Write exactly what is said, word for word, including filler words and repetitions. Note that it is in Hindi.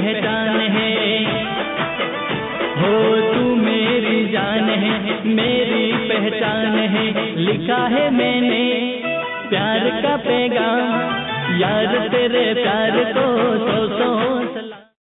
पहचान है। हो तू मेरी जान है, मेरी पहचान है। लिखा है मैंने प्यार का पैगाम, यार तेरे प्यार को सौ सौ सलाम।